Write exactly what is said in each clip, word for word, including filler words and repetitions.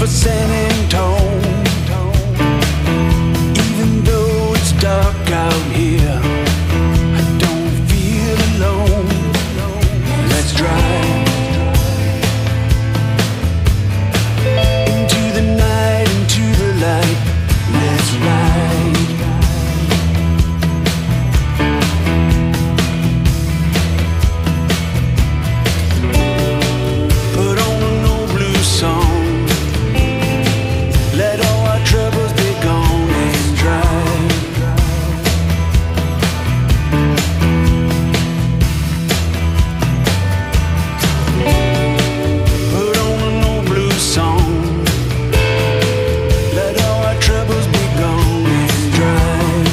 for San Antone. Even though it's dark out here, I don't feel alone. Let's drive into the night, into the light. Let's ride. Put on an old blues song. Let all our troubles be gone and drive. Put on an old blues song. Let all our troubles be gone and drive.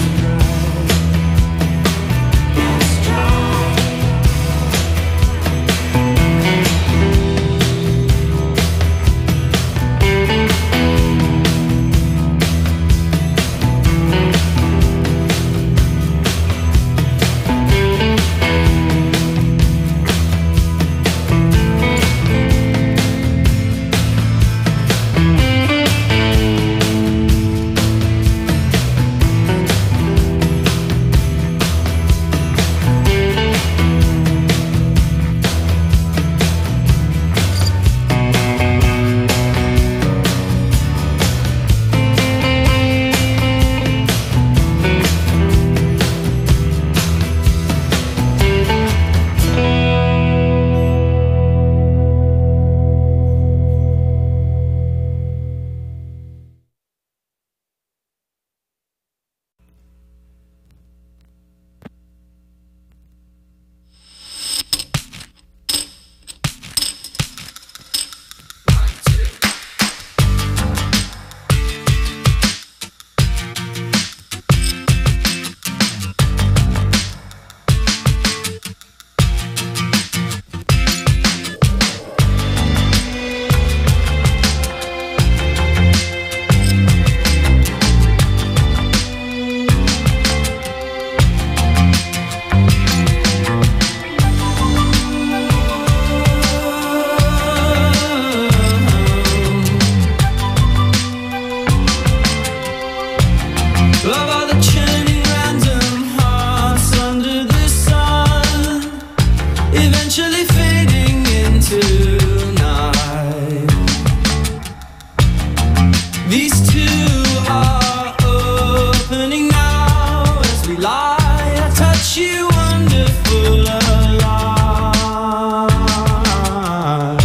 Love all the churning random hearts under the sun, eventually fading into night. These two are opening now as we lie. I touch you wonderful alive.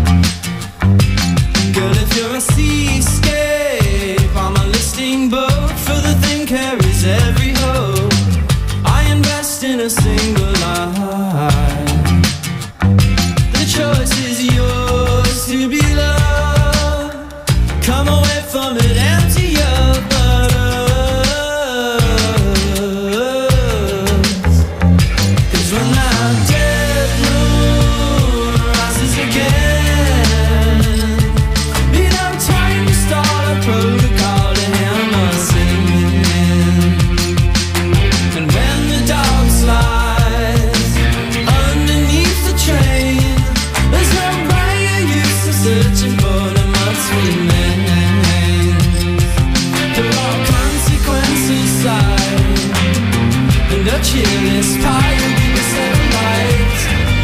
Girl, if you're a seascape, I'm a listing boat. Carries every hope. I invest in a single life. The choice is yours to be loved. Come away from it empty your butterflies. 'Cause when that dead moon rises again, be no time to start a protocol to him or sing. Searching for the must remains. They're all consequences side, and a cheerless pie will be the sunlight.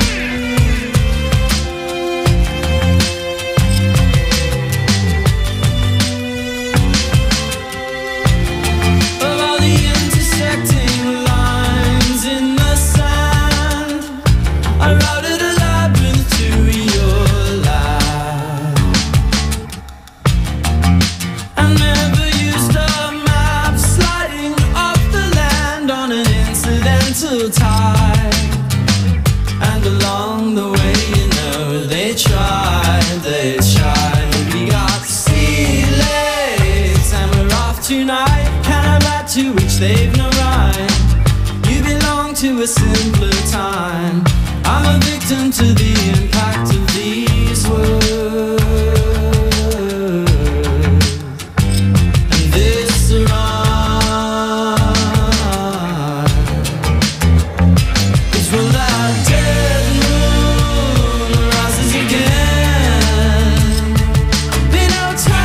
Of all the intersecting lines in the sand, I routed a labyrinth to your tide. And along the way, you know, they tried, they tried. We got sea legs and we're off tonight. Can I back to which they've no right? You belong to a simpler time. I'm a victim to the impact of these words. And this rhyme is when that dead moon rises again. Be no time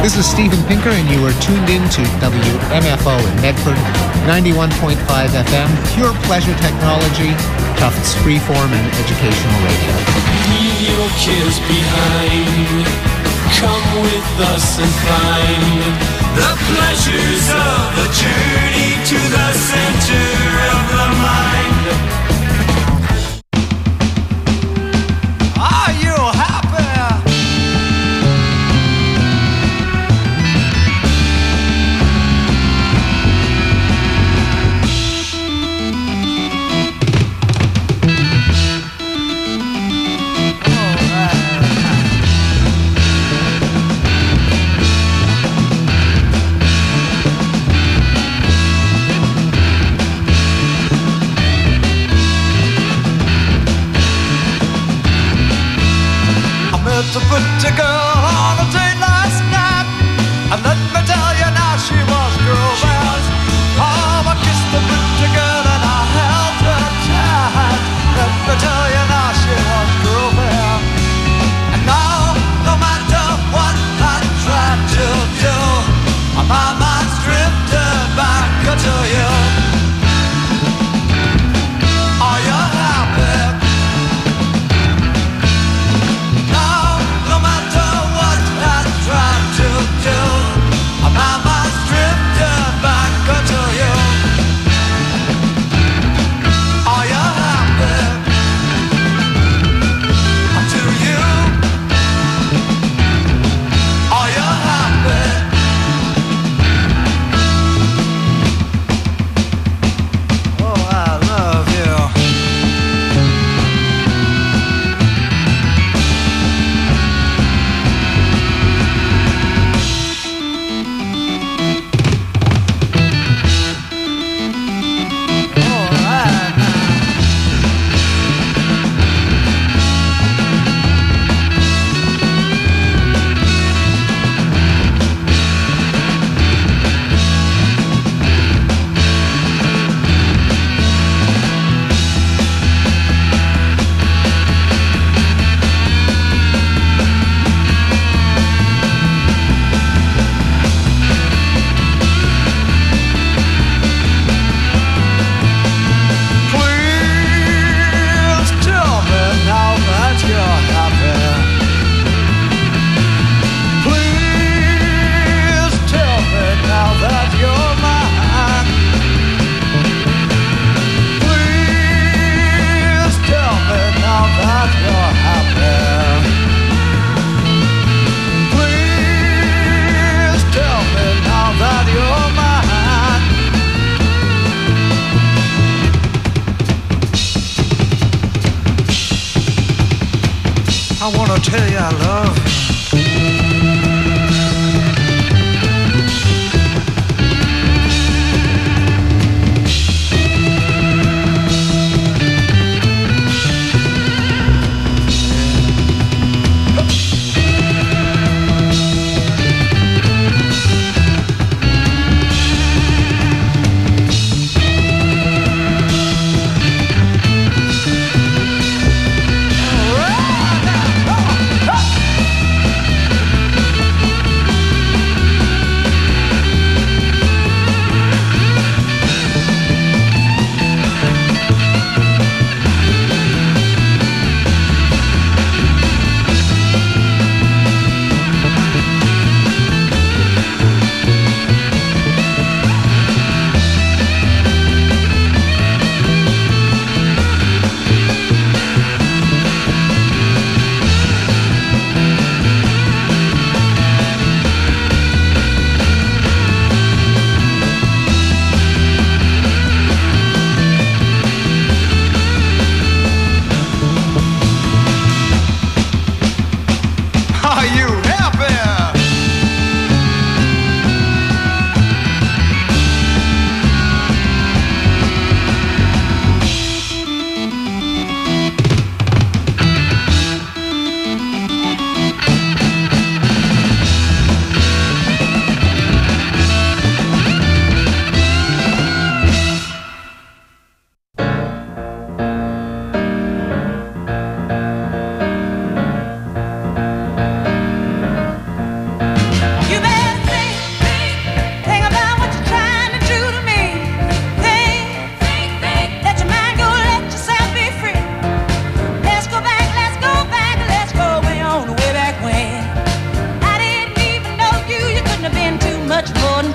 This is Steven Pinker, and you are tuned in to W M F O in Medford, ninety-one point five F M, pure pleasure technology, Tufts freeform and educational radio. Leave your cares behind. Come with us and find the pleasures of the journey to the center of the mind. Are you happy? To put a girl on a date last night, and let me tell you now she was grooving. Oh, I kissed the pretty girl and I held her tight. Let me tell you now she was grooving. And now, no matter what I try to do, my mind's drifted back to you. Are you happy? I wanna tell you I love you.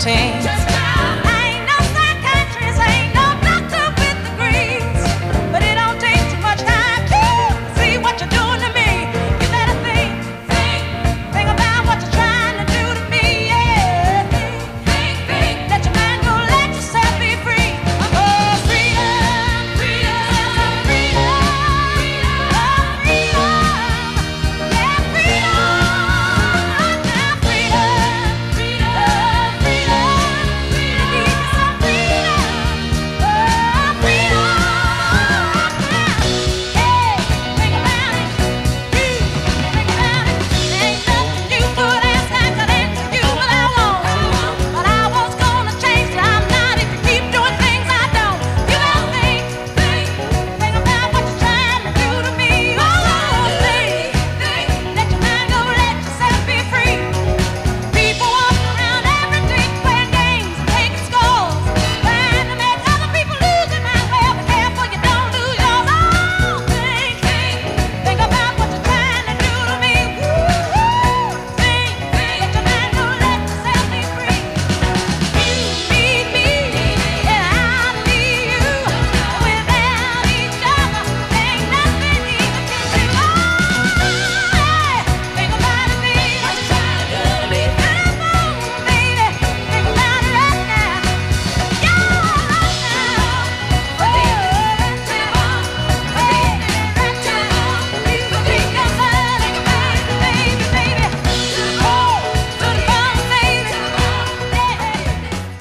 teens. Ain't no psychiatrist, ain't no doctor with degrees, but it don't take too much time to see what you're doing to me. You better think, think, think about what you're trying to do to me. Yeah, think, think, think. Let your mind go, let yourself be free. Oh, freedom, freedom, freedom, oh, freedom, yeah, freedom, now freedom, freedom, freedom, freedom, give me some freedom, oh, freedom, hey, think about it, you, think about it, ain't nothing you could ask, I could answer you what I want, but I was gonna change it, I'm not if you keep doing things I don't. You better think, think, think about what you're trying to do to me. Oh, think, think, let your mind go, let yourself be free. People walk around every day playing games and taking scores, trying to make other people lose their mind. Well, be careful you don't lose yours. Oh, think, think, think about what you're trying to do to me. Woo-hoo. Think, think, let your mind go, let yourself be free. You need me, and I need you. Without each other, ain't nothing even can do. Oh, hey, think about it, baby. What you trying to do to me? Come on, baby, think about it right now. Yeah, right now. Oh, think about it, baby, right now. You think about it, baby, baby, baby. Oh, to the bone, baby. Yeah.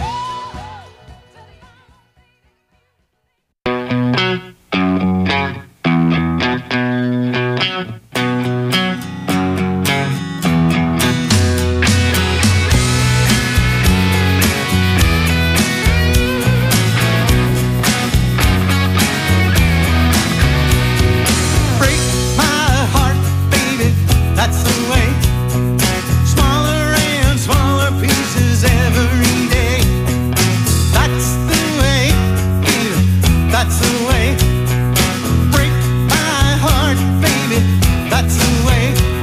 Break my heart, baby, that's the way. Smaller and smaller pieces every day. That's the way, baby, that's the way. Break my heart, baby, that's the way.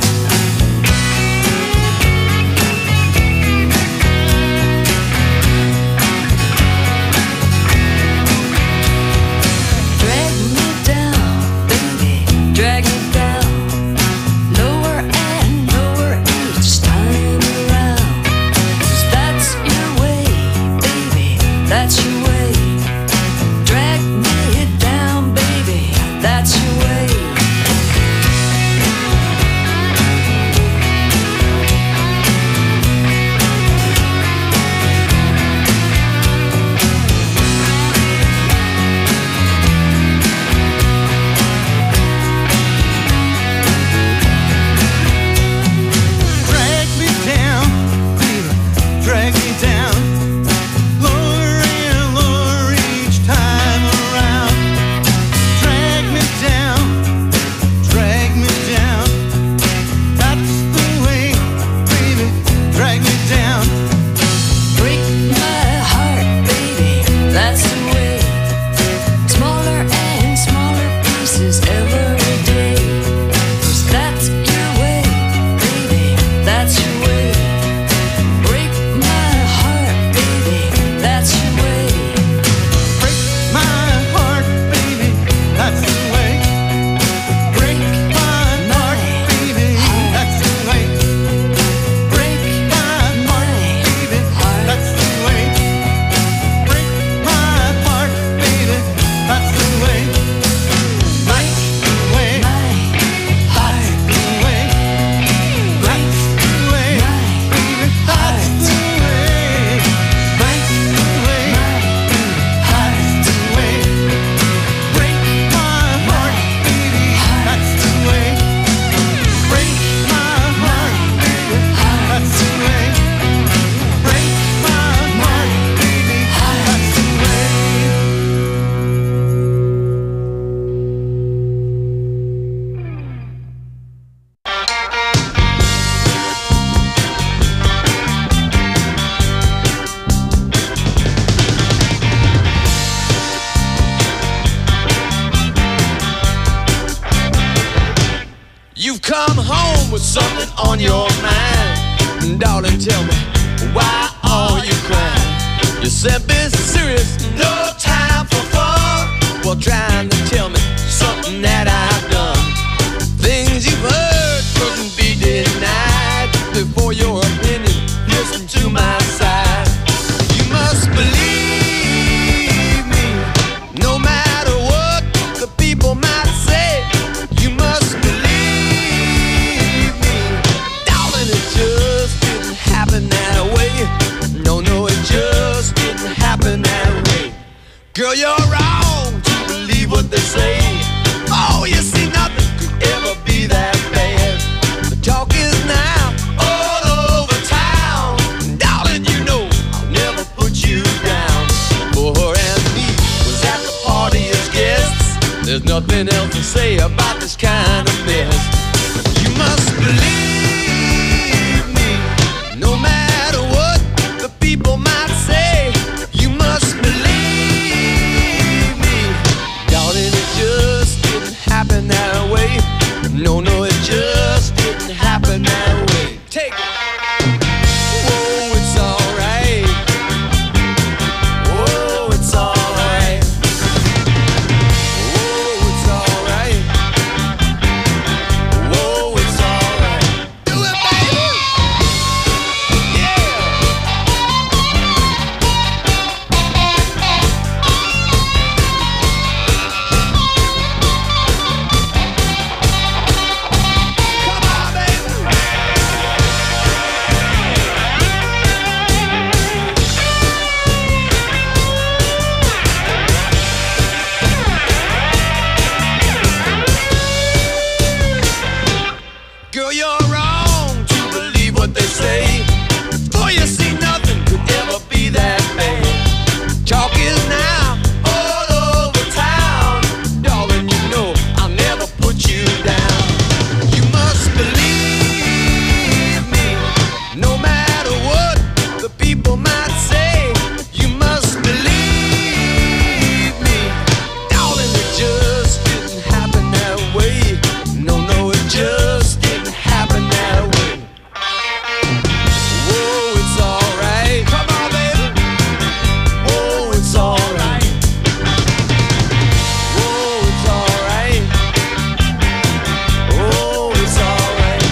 Drag me down, baby, drag me down. Lower and lower each time around. 'Cause that's your way, baby, that's your way. Drag me down, baby, that's your way. Drag me down, baby, drag me down. Lower and lower each time around. Drag me down, drag me down. That's the way, baby, drag me down. Break my heart, baby, that's the way. Smaller and smaller pieces every day. 'Cause that's your way, baby, that's your way. Break my heart, baby, that's your way. Break my heart, baby, that's the way. Break my heart, baby, that's the way. Break my heart, baby, that's the way. Break my heart, baby, that's the way. That's the way. That's the way. That's the way, baby, that's the way. That's the way, that's the way. Break my heart, baby, that's the way. Break my heart, baby, that's the way. Break my heart, baby, that's the way. You've come home with something on your mind. Darling, tell me, why are you crying? said be serious, no time for fun. Well, trying to tell me something that I've done. Things you've heard couldn't be denied. Before your opinion, listen to my side. You must believe me, no matter what the people might say. You must believe me, darling, it just didn't happen that way. No, no, it just didn't happen that way. Girl, you're wrong to believe what they say. Oh, you see, nothing could ever be that bad. The talk is now all over town. Darling, you know I'll never put you down. For her and me was at the party as guests. There's nothing else to say about this kind of mess. You must believe me, no matter what the people might say. You must believe me, darling, it just didn't happen that way. No, no, it just didn't happen that way. Take it. Whoa, it's alright. Whoa, it's alright. Whoa, it's alright. Whoa, it's alright. Do it, baby. Yeah. Come on, baby. Girl, you're wrong to believe what they say. For you see, nothing could ever be that bad. Talk is now all over town. Darling, you know I'll never put you down. You must believe me, no matter what the people might say. You must believe me, darling, it just didn't happen that way. No, no, it just didn't happen that way. Whoa, it's alright. Come on, baby. Whoa, it's alright. Whoa, it's alright. Whoa, it's alright.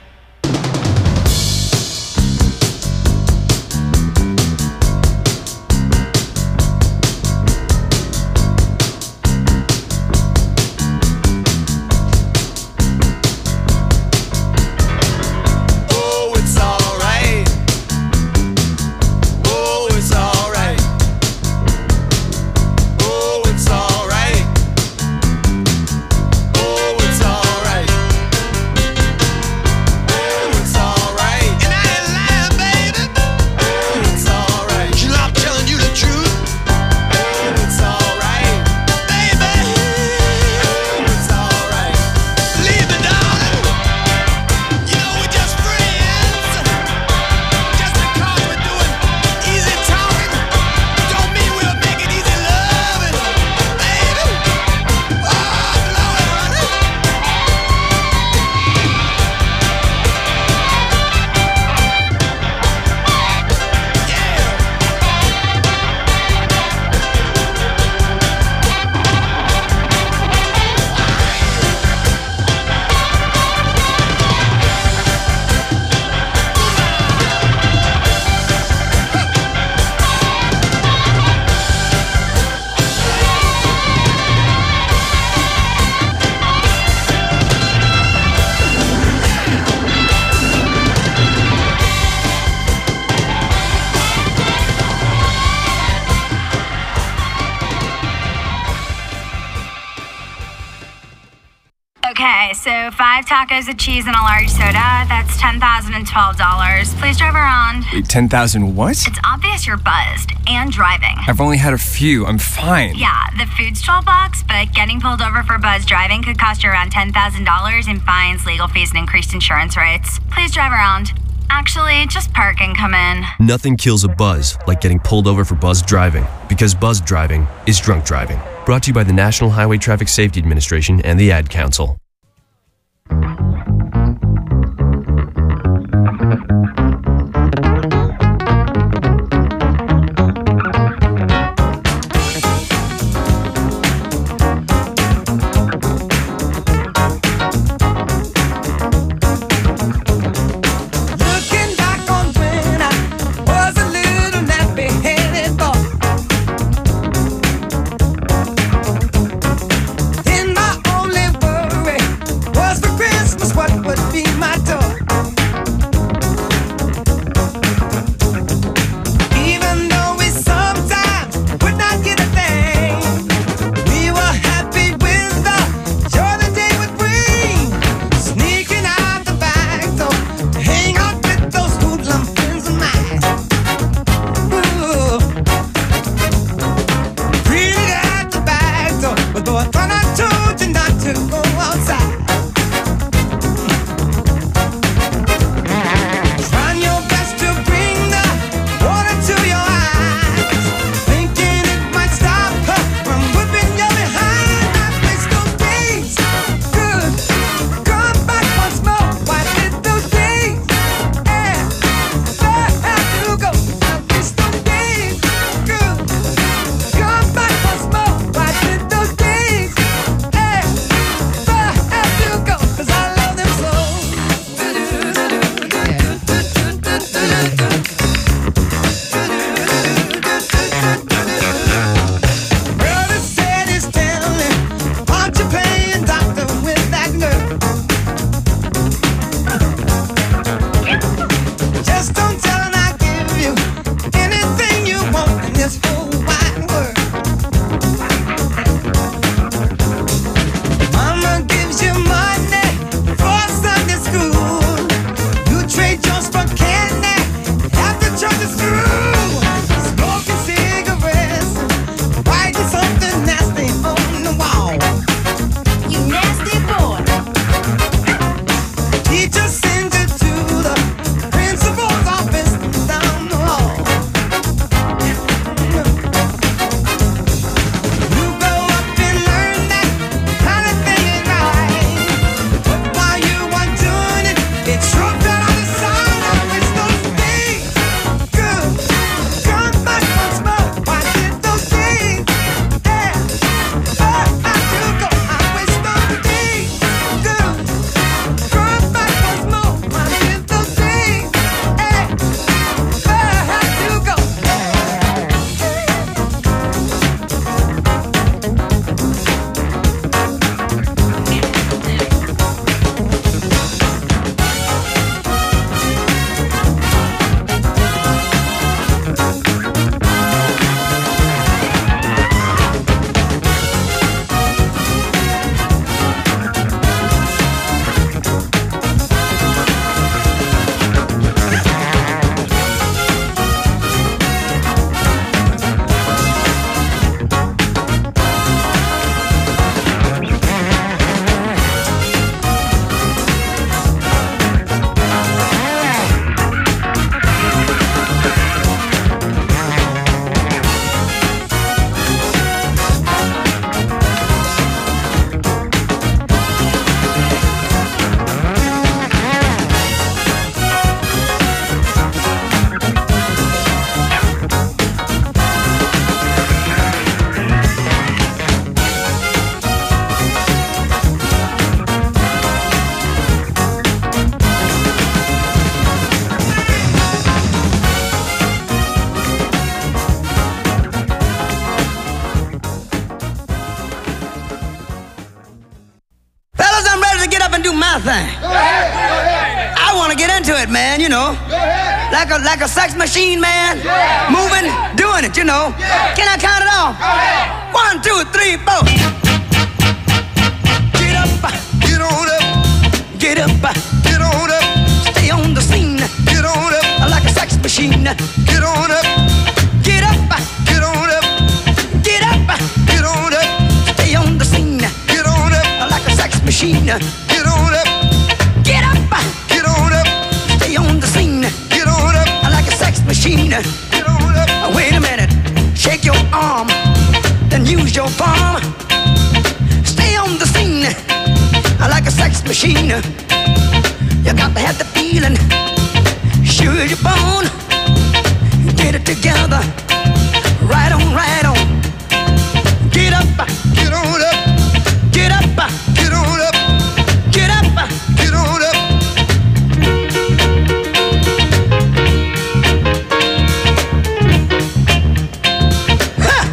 Oh, it's alright. Oh, it's alright. Oh, it's alright. Oh, it's alright. Oh, it's alright. And I ain't lying, baby. Oh, it's alright. You know I'm telling you the truth. Oh, it's alright. Baby. Oh, it's alright. Believe me, darling. You know we're just friends. Just because we're doing easy talking don't mean we'll make it easy loving, baby. Oh, blow it, honey. Okay, so five tacos of cheese and a large soda. That's ten thousand twelve dollars. Please drive around. Wait, ten thousand what? It's obvious you're buzzed and driving. I've only had a few. I'm fine. Yeah, the food's twelve bucks, but getting pulled over for buzz driving could cost you around ten thousand dollars in fines, legal fees, and increased insurance rates. Please drive around. Actually, just park and come in. Nothing kills a buzz like getting pulled over for buzz driving, because buzz driving is drunk driving. Brought to you by the National Highway Traffic Safety Administration and the Ad Council. it, man, you know. Like a like a sex machine, man. Moving, doing it, you know. Can I count it off? One, two, three, four. Get up, get on up, get up, get on up. Stay on the scene, get on up. Like a sex machine, get on up, get up, get on up, get up, get on up. Stay on the scene, get on up. Like a sex machine, get on up, get up, get on up. Stay on the scene, get on up. Like a sex machine, get on up. Wait a minute, shake your arm, then use your palm. Stay on the scene, like a sex machine. You got to have the feeling, sure as you're born. Get it together, right on, right on. Get up, get on up, get up, get on up, get up, get on up. Ha!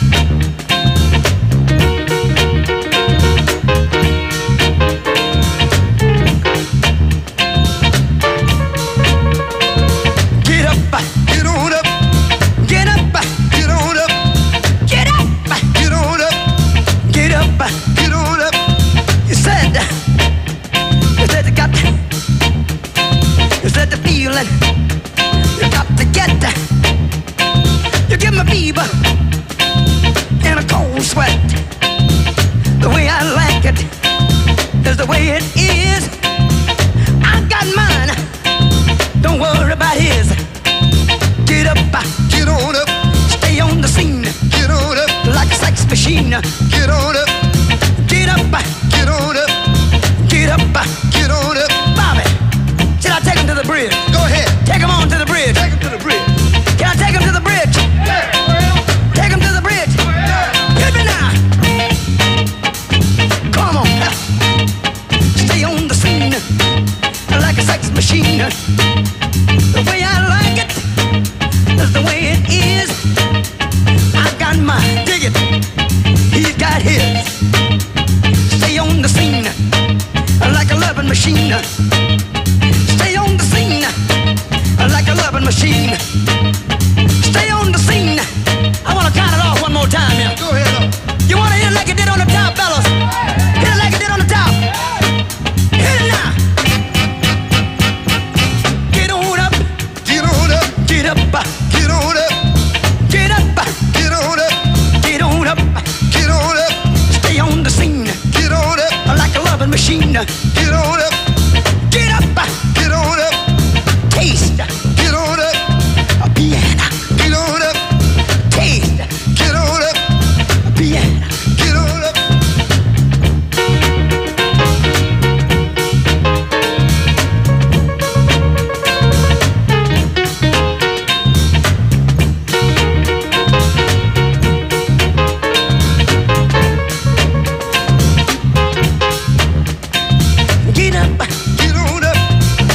Get up, get on up, get up, get on up, get up, get on up, get up, get on up. You said, you said you got, you said the feeling, you got to get, you give me fever and a cold sweat. The way I like it is the way it is. I got mine, don't worry about his. Get up, get on up, stay on the scene. Get on up, like a sex machine. Get on up, get up, get on up, get up, get on up. Bobby, should I take him to the bridge? Go ahead, take him on to the bridge. Take him to the bridge. Can I take him to the bridge? Yeah. Take him to the bridge. Yeah. Hit me now. Come on, stay on the scene, like a sex machine. The way I like it is the way it is. I got mine, dig it. He's got his. Stay on the scene, like a loving machine. Stay on the scene, like a loving machine. Stay on the scene. I wanna count it off one more time, yeah. Go ahead. You wanna hit it like it did on the top, fellas? Hit it like it did on the top. Hit it now. Get on up, get on up, get up, get on up, get up, get on up, get on up, get on up. Stay on the scene, get on up, like a loving machine. Get on up, get up, get on up. Taste, get on up. A piano, get on up. Taste, get on up. A piano, get on up. Get up, get on up,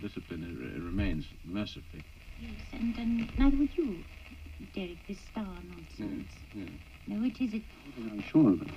discipline it, it remains, mercifully. Yes, and, and neither would you, Derek, this star nonsense. Yeah, yeah. No, it isn't. I'm sure of it.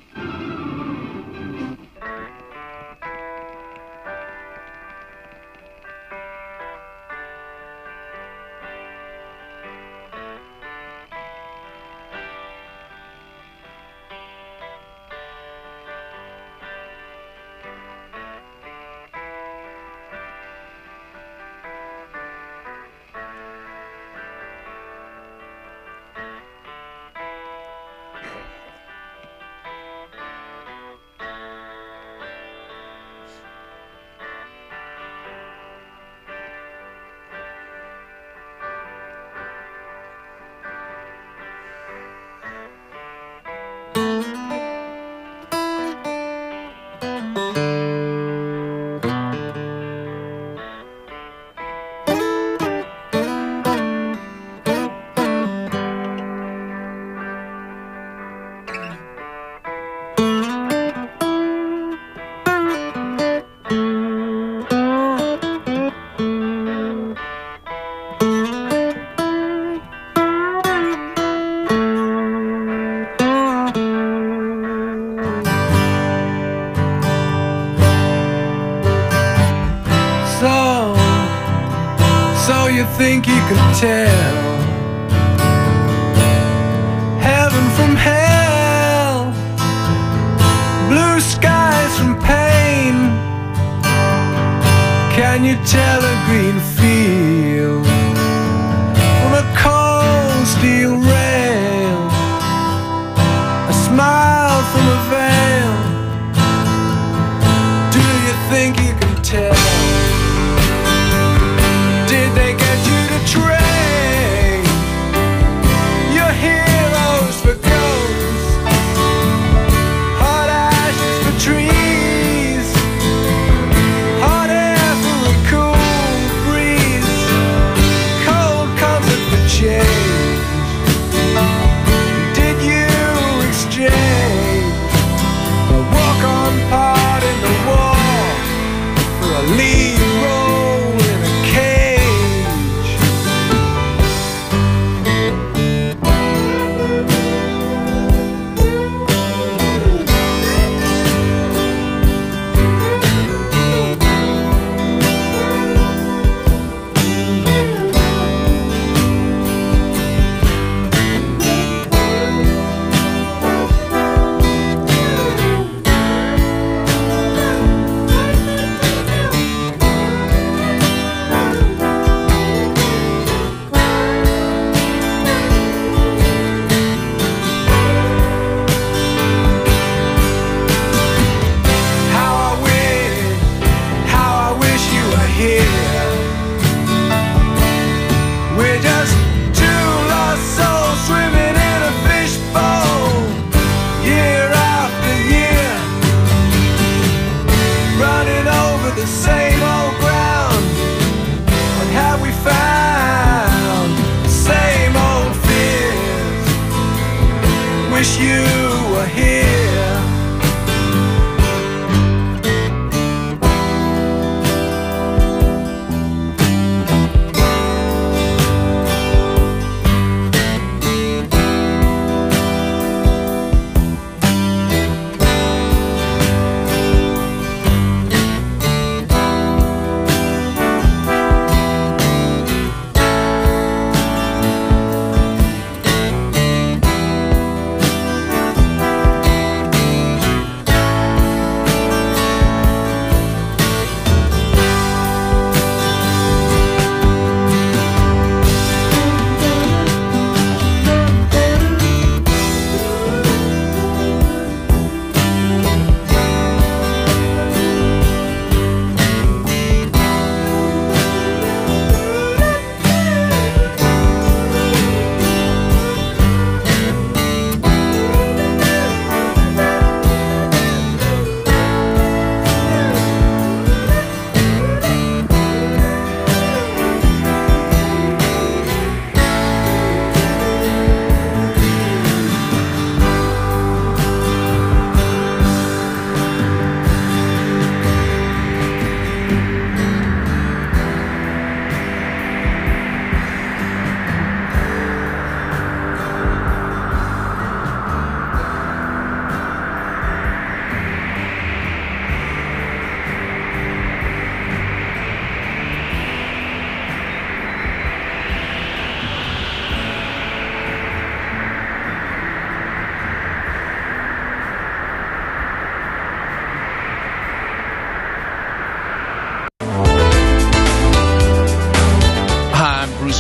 Think you can tell heaven from hell, blue skies from pain? Can you tell a green field from a cold steel rail, a smile from a veil? Do you think you can tell? Did they get you to train your heroes for ghosts, hot ashes for trees, hot air for a cool breeze?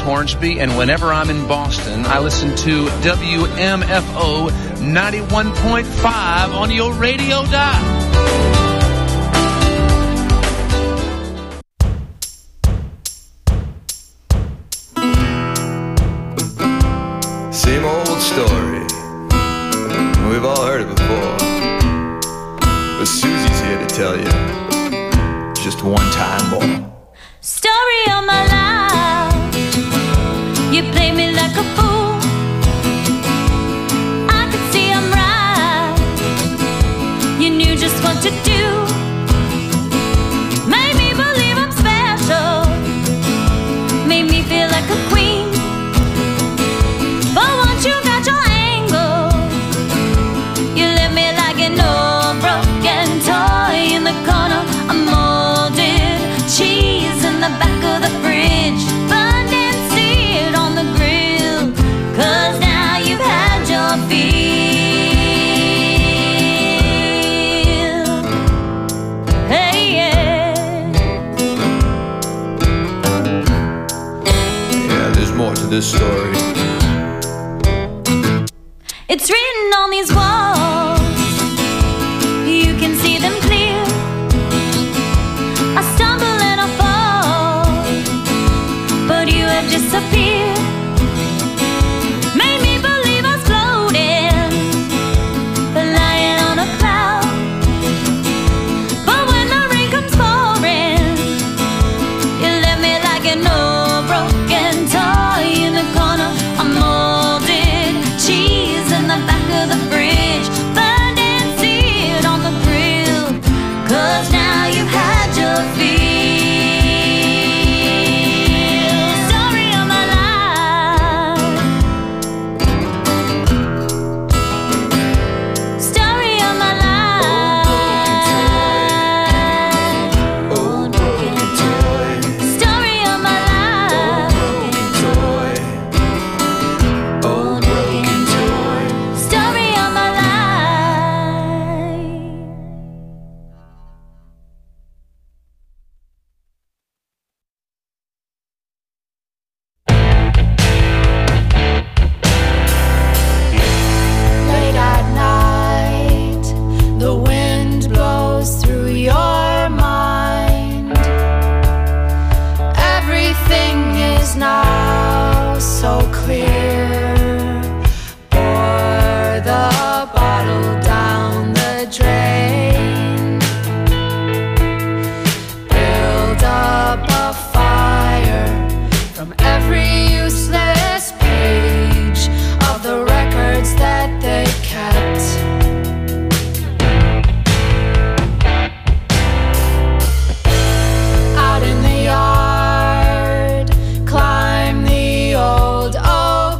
Hornsby, and whenever I'm in Boston, I listen to W M F O ninety-one point five on your radio dial. Same old story. We've all heard it before. But Susie's here to tell you just one time more. Story of my life. You play me like a fool. I could see I'm right. You knew just what to do. Made me believe I'm special. Made me feel like a queen. But once you got your angle, you left me like an old broken toy in the corner. A molded cheese in the back of the fridge, burned and seared on the grill. Cause now you've had your fill. Hey, yeah. Yeah, there's more to this story. It's written on these walls. You can see them clear. I stumble and I fall, but you have disappeared. Made me believe I was floating, lying on a cloud. But when the rain comes pouring, you left me like an old broken toy in the corner. A molded cheese in the back of the fridge, burned and seared on the grill. Cause now you've had your fill. Story of my life. Story of my life. Old broken toy. Story of my life. Old broken toy. Story of my life. Late at night, the wind blows through your mind. Everything is now so clear. Pour the bottle down the drain. Build up a fire from every useless page of the records that they kept. Out in the yard, climb the old oak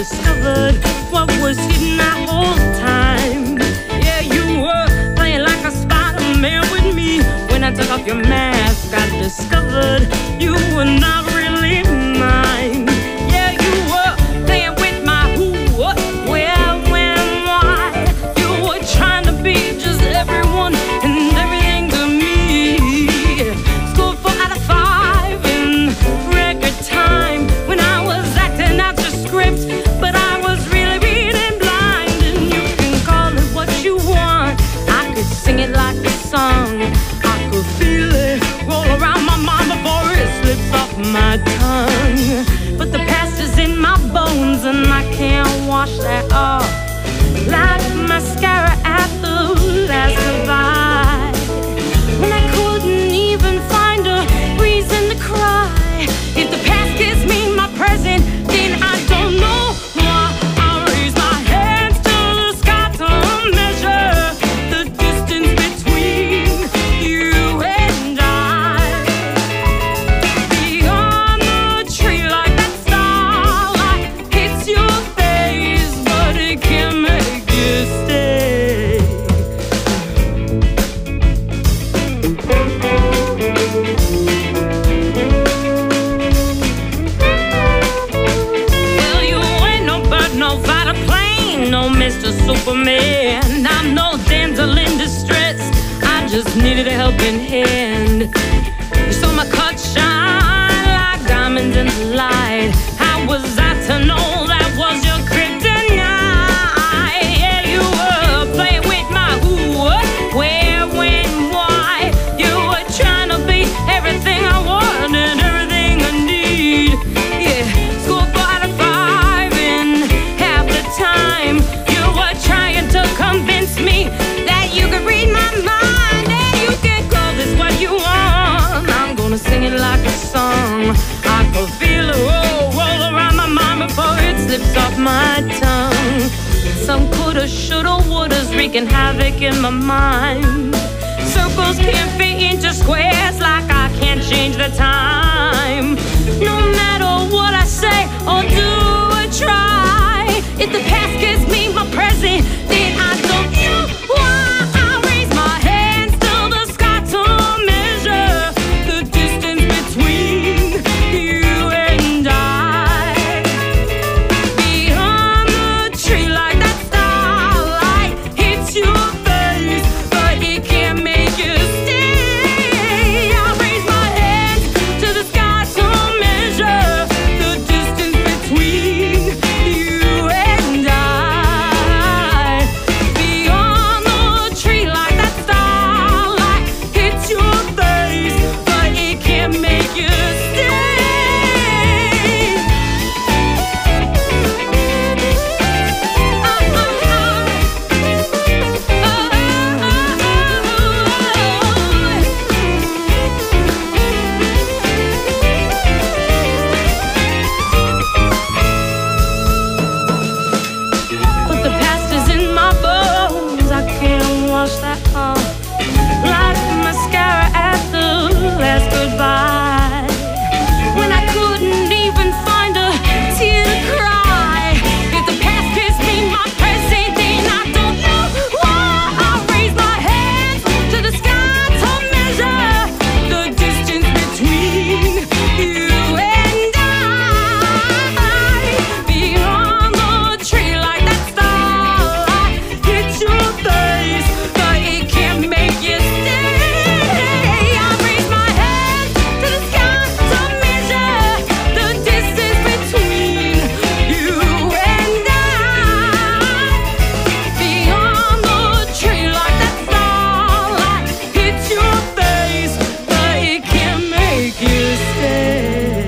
discovered what was hidden that whole time. Yeah, you were playing like a Spider-Man with me. When I took off your mask, I discovered you were not really mine. Yeah, you were playing with my who, what, where, when, why. You were trying to be just everyone and everything to me. Scored four out of five in record time when I was acting out your script, but I was really reading blind. And you can call it what you want. I could sing it like a song. I could feel it roll around my mind before it slips off my tongue. But the past is in my bones and I can't wash that off like mascara at the last goodbye. When I couldn't even find a reason to cry. If the past gives me my present, then I don't know why. I raise my hands to the sky to measure the distance between you and I. Beyond the tree like that starlight hits your face, but it can't make you stay. Well, you ain't no bird, no fighter plane, no Mister Superman. I'm no damsel in distress, I just needed a helping hand. You saw my cut shine like diamonds in the light. How was I to know that was your kryptonite? Yeah, you were playing with my who, what, where, when, why. You were trying to be everything I want and everything I need. Yeah, score four out of five in half the time. You were trying to convince me that you could read my mind. And you can call this what you want. I'm gonna sing it like a song. I could feel it roll, roll around my mind before it slips off my tongue. Some coulda, shoulda, wouldas wreaking havoc in my mind. Circles can't fit into squares like I can't change the time. No matter what I say or do or try, if the past gives me my present, then I don't know why. I raise my hands to the sky to measure the distance between you and I. Beyond the tree like that starlight hits your face, but it can't make you stay. I raise my hands to the sky to measure the distance between you and I. Beyond the tree like that starlight hits your face, but it can't make you stay. But the past is in my bones, I can't wash that off like mascara at the last goodbye. When I couldn't even find a tear to cry. If the past gives me my present, then I don't know why. I raise my hands to the sky to measure the distance between you and I. Beyond the tree like that starlight hits your face, but it can't make you stay. I raise my hands to the sky to measure the distance between you and I. Beyond the tree like that starlight hits your face, but it can't make you stay.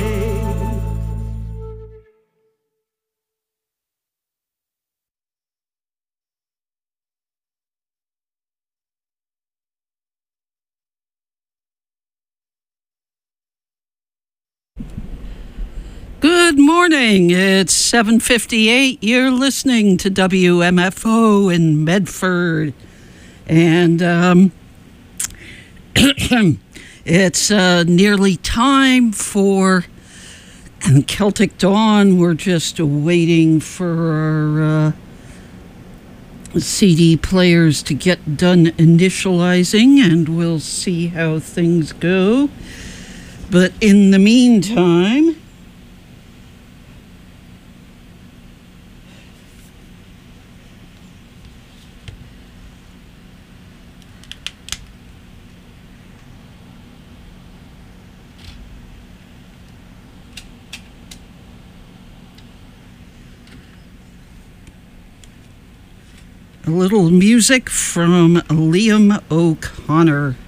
Good morning. It's seven fifty-eight. You're listening to W M F O in Medford. And um, it's uh, nearly time for And Celtic Dawn, we're just waiting for our uh, C D players to get done initializing, and we'll see how things go. But in the meantime, a little music from Liam O'Connor.